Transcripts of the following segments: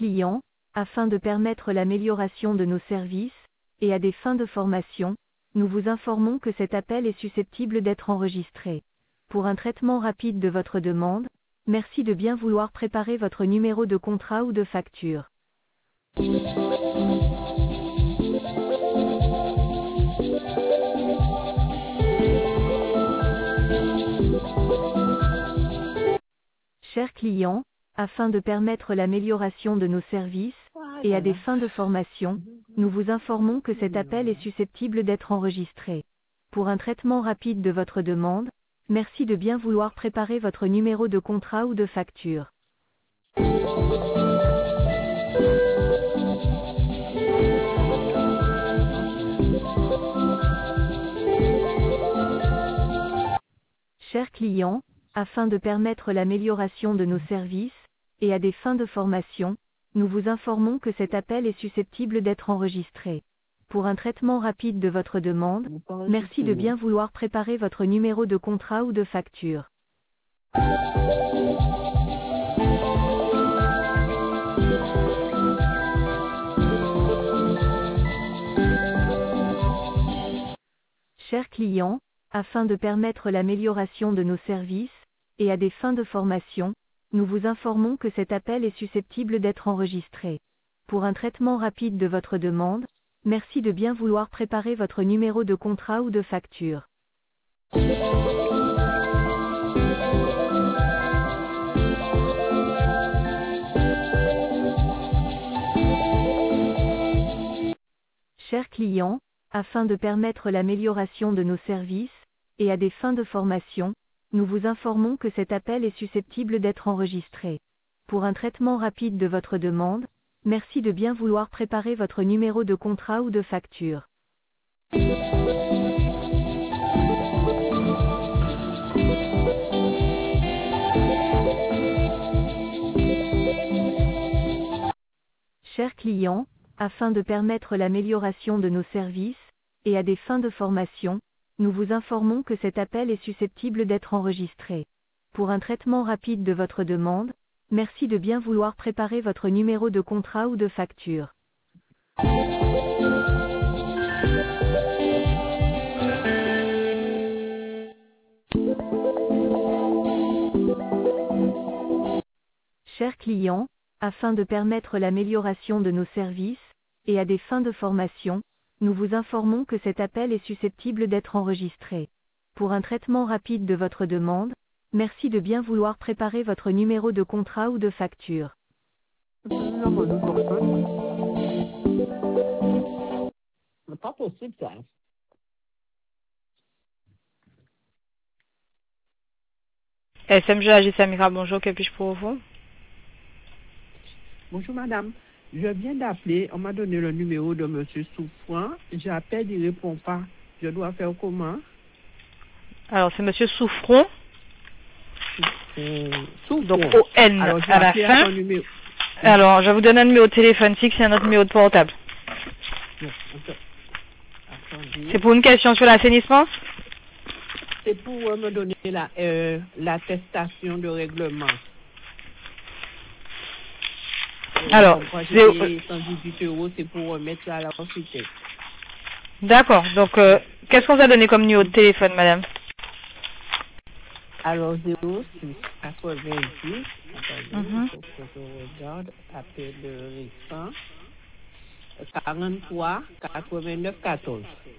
client, afin de permettre l'amélioration de nos services, et à des fins de formation, nous vous informons que cet appel est susceptible d'être enregistré. Pour un traitement rapide de votre demande, merci de bien vouloir préparer votre numéro de contrat ou de facture. Chers clients, afin de permettre l'amélioration de nos services, et à des fins de formation, nous vous informons que cet appel est susceptible d'être enregistré. Pour un traitement rapide de votre demande, merci de bien vouloir préparer votre numéro de contrat ou de facture. Chers clients, afin de permettre l'amélioration de nos services, et à des fins de formation, nous vous informons que cet appel est susceptible d'être enregistré. Pour un traitement rapide de votre demande, merci de bien vouloir préparer votre numéro de contrat ou de facture. Chers clients, afin de permettre l'amélioration de nos services, et à des fins de formation, nous vous informons que cet appel est susceptible d'être enregistré. Pour un traitement rapide de votre demande, merci de bien vouloir préparer votre numéro de contrat ou de facture. Chers clients, afin de permettre l'amélioration de nos services, et à des fins de formation, nous vous informons que cet appel est susceptible d'être enregistré. Pour un traitement rapide de votre demande, merci de bien vouloir préparer votre numéro de contrat ou de facture. Chers clients, afin de permettre l'amélioration de nos services, et à des fins de formation, nous vous informons que cet appel est susceptible d'être enregistré. Pour un traitement rapide de votre demande, merci de bien vouloir préparer votre numéro de contrat ou de facture. Chers clients, afin de permettre l'amélioration de nos services, et à des fins de formation, nous vous informons que cet appel est susceptible d'être enregistré. Pour un traitement rapide de votre demande, merci de bien vouloir préparer votre numéro de contrat ou de facture. C'est pas possible ça. SMG Agis Amigra, bonjour, que puis-je pour vous? Bonjour madame, je viens d'appeler, on m'a donné le numéro de monsieur Souffrant, j'appelle, il ne répond pas. Je dois faire comment? Alors, c'est monsieur Souffron, Souffrant. donc O-N Alors, à la fin. Alors, je vais vous donner un numéro de téléphone fixe et un autre numéro de portable. C'est pour une question sur l'assainissement? C'est pour me donner l'attestation de règlement. Alors, j'ai 118 €, c'est pour remettre à la société. D'accord. Donc, qu'est-ce qu'on vous a donné comme numéro de téléphone, madame? Alors, 06 90, attendez, faut que je regarde, appel récent, 43 89 14.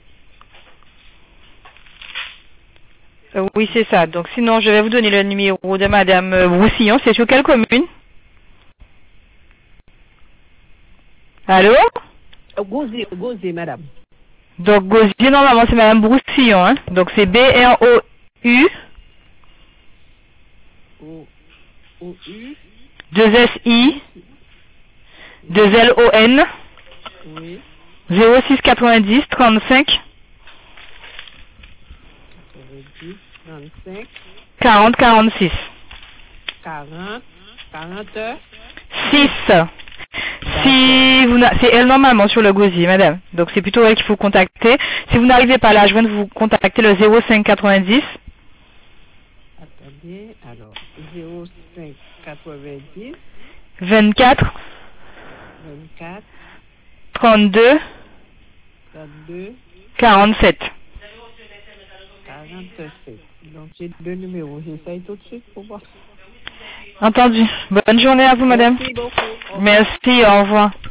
Oui, c'est ça. Donc, sinon, je vais vous donner le numéro de madame Broussillon. C'est sur quelle commune? Allô? Gauzier, madame. Donc, Gauzier, normalement, c'est madame Broussillon, hein. Donc, c'est B-R-O-U. O-U. 2-S-I. 2-L-O-N. Oui. 06 90 35. 90, 35. 40 46. 40. 6. Si vous c'est elle normalement sur le gosier, madame. Donc c'est plutôt elle qu'il faut contacter. Si vous n'arrivez pas à la joindre, vous contactez le 05 90. Attendez, alors 05 90 24 24 32 32 47. 47. Donc, j'ai 2 numéros. J'essaye tout de suite pour voir. Entendu. Bonne journée à vous, madame. Merci beaucoup. Au revoir. Merci, au revoir.